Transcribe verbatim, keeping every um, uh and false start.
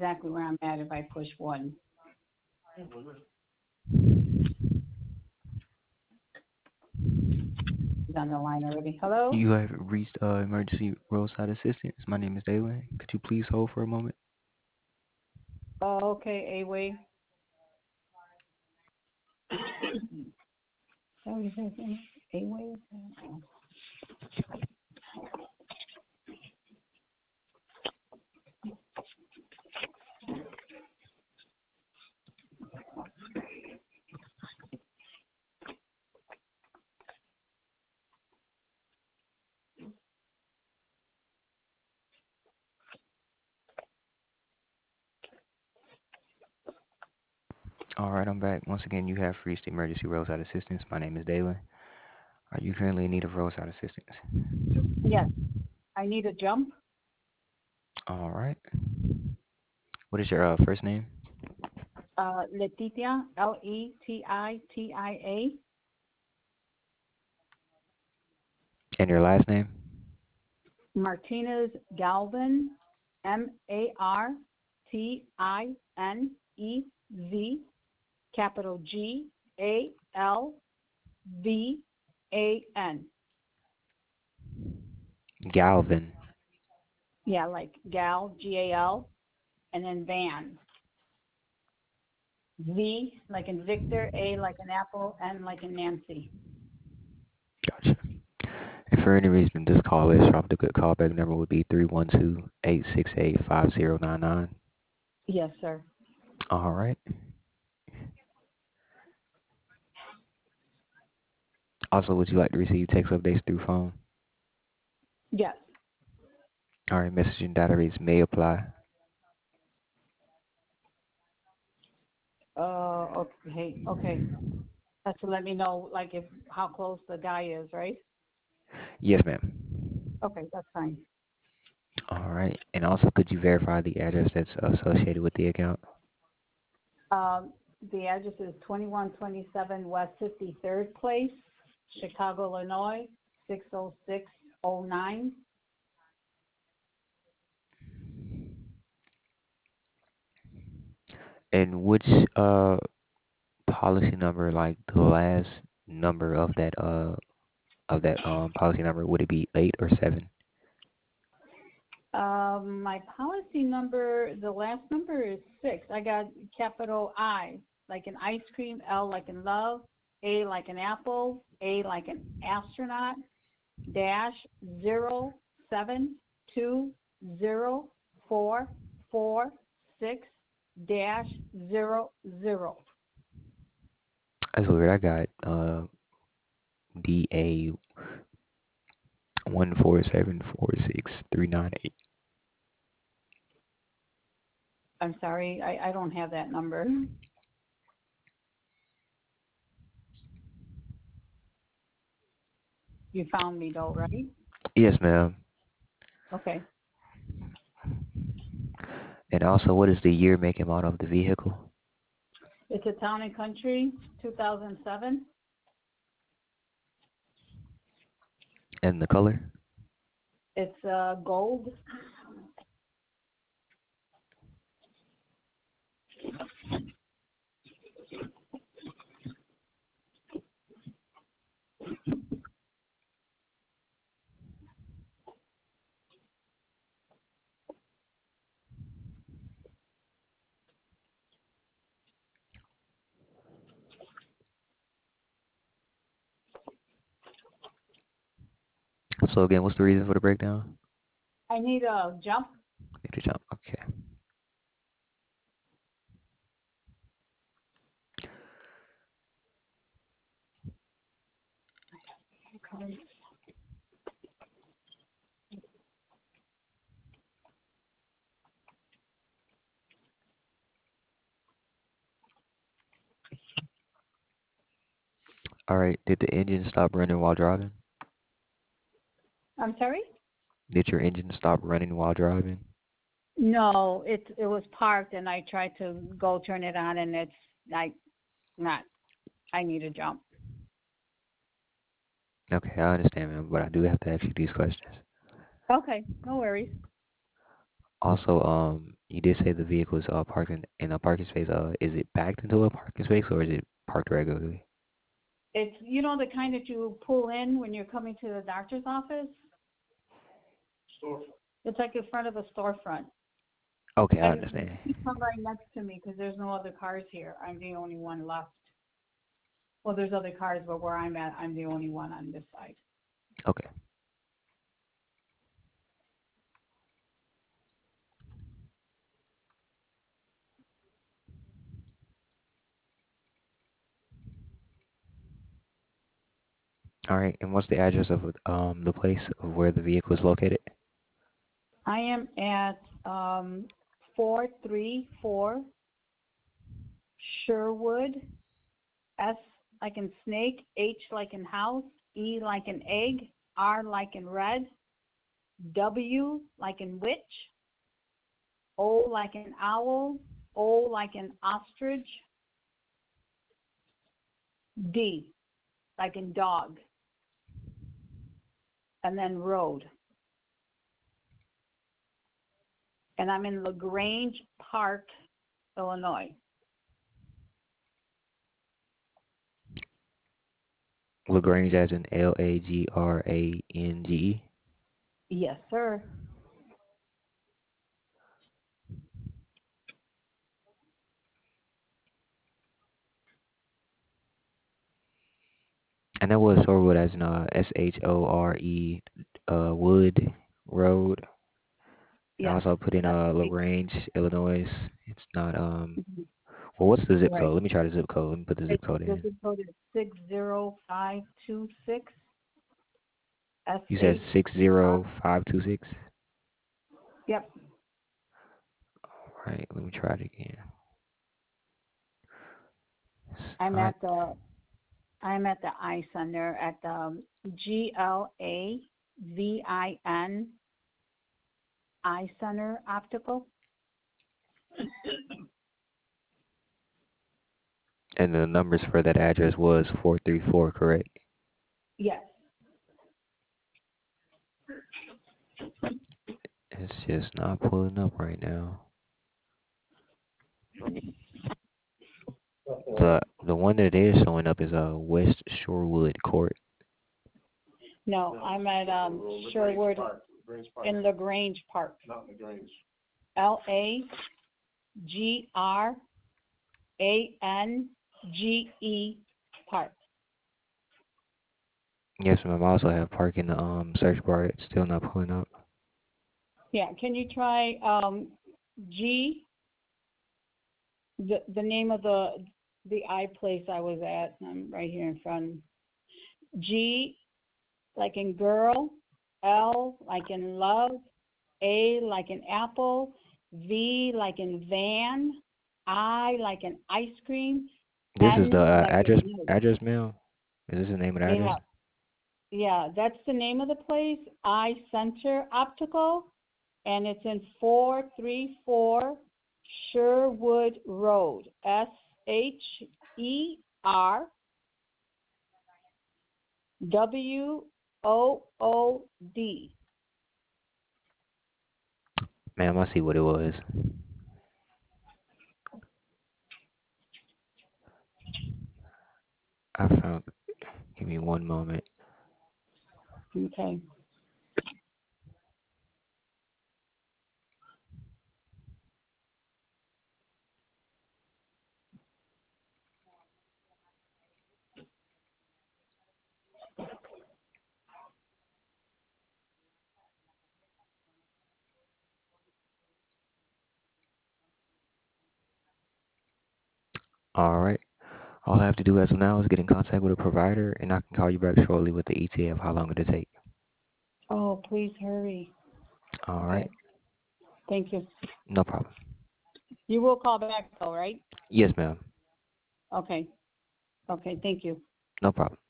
exactly where I'm at if I push one. He's on the line already. Hello? You have reached uh, emergency roadside assistance. My name is Dalen. Could you please hold for a moment? Oh, okay, A-Way. So you say A-Way? All right, I'm back. Once again, you have reached emergency roadside assistance. My name is Dalen. Are you currently in need of roadside assistance? Yes, I need a jump. All right. What is your uh, first name Uh, Letitia, L E T I T I A. and your last name? Martinez Galvin, M A R T I N E Z, capital G A L V A N. Galvin. Yeah, like Gal, G A L, and then Van. V like in Victor, A like in Apple, N like in Nancy. Gotcha. If for any reason this call is dropped, the good callback number would be three one two, eight six eight, five zero nine nine. Yes, sir. All right. Also, would you like to receive text updates through phone? Yes. All right, messaging data rates may apply. Uh, okay, okay. That's to let me know, like, if how close the guy is, right? Yes, ma'am. Okay, that's fine. All right. And also, could you verify the address that's associated with the account? Um, the address is twenty-one twenty-seven West fifty-third Place, Chicago, Illinois, six oh six oh nine. And which uh policy number, like the last number of that uh of that um policy number, would it be eight or seven? Um, my policy number, the last number is six. I got capital I, like in ice cream, L like in love, A like an apple, A like an astronaut, dash zero seven two zero four four six dash zero zero. That's weird. I got uh D A one four seven four six three nine eight. I'm sorry, I, I don't have that number. You found me though, right? Yes, ma'am. Okay. And also, what is the year, make, and model of the vehicle It's a Town and Country, two thousand seven. and the color? It's uh, gold. So again, what's the reason for the breakdown? I need a jump. Need to jump. Okay. All right. Did the engine stop running while driving? I'm sorry? Did your engine stop running while driving? No, it it was parked, and I tried to go turn it on, and it's like not. I need a jump. Okay, I understand, ma'am, but I do have to ask you these questions. Okay, no worries. Also, um, You did say the vehicle is uh, parked in, in a parking space. Uh, is it backed into a parking space or is it parked regularly? It's, you know, the kind that you pull in when you're coming to the doctor's office? It's like in front of a storefront. Okay, I And understand. you come right next to me because there's no other cars here. I'm the only one left. Well, there's other cars, but where I'm at, I'm the only one on this side. Okay. All right. And what's the address of um the place of where the vehicle is located? I am at um, four three four Sherwood, S like in snake, H like in house, E like in egg, R like in red, W like in witch, O like in owl, O like in ostrich, D like in dog, and then road. And I'm in LaGrange Park, Illinois. LaGrange as in L A G R A N G E. Yes, sir. And that was Shorewood as in uh, S H O R E uh, Wood Road. And I Yes. also put in That's uh, right. LaGrange, Illinois. It's not, um, Mhm. well, what's the zip code? Right. Let me try the zip code. Let me put the zip It's, code the in. zip code is six zero five two six S You said H. six zero five two six? Yep. All right, let me try it again. It's I'm not, at the I'm at the eye center at the G L A V I N Eye Center Optical. and the numbers for that address was four three four, correct? Yes. It's just not pulling up right now. The the one that is showing up is uh West Shorewood Court. No, I'm at um Sherwood in LaGrange Park. L A G R A N G E Park. Yes, ma'am. I also have park in the um search bar. It's still not pulling up. Yeah, can you try um G, the the name of the the eye place I was at? I'm right here in front. G like in girl, L like in love, A like in apple, V like in van, I like in ice cream, This is the N uh, like in address nose. address, ma'am. Is this the name of the address? Yeah, yeah, that's the name of the place, Eye Center Optical, and it's in four three four Sherwood Road, S H E R W O O D. Ma'am, I see what it was. I found. Give me one moment. Okay. All right. All I have to do as of now is get in contact with a provider, and I can call you back shortly with the E T A of how long it'll take. Oh, please hurry. All right. Okay. Thank you. No problem. You will call back though, right? Yes, ma'am. Okay. Okay, thank you. No problem.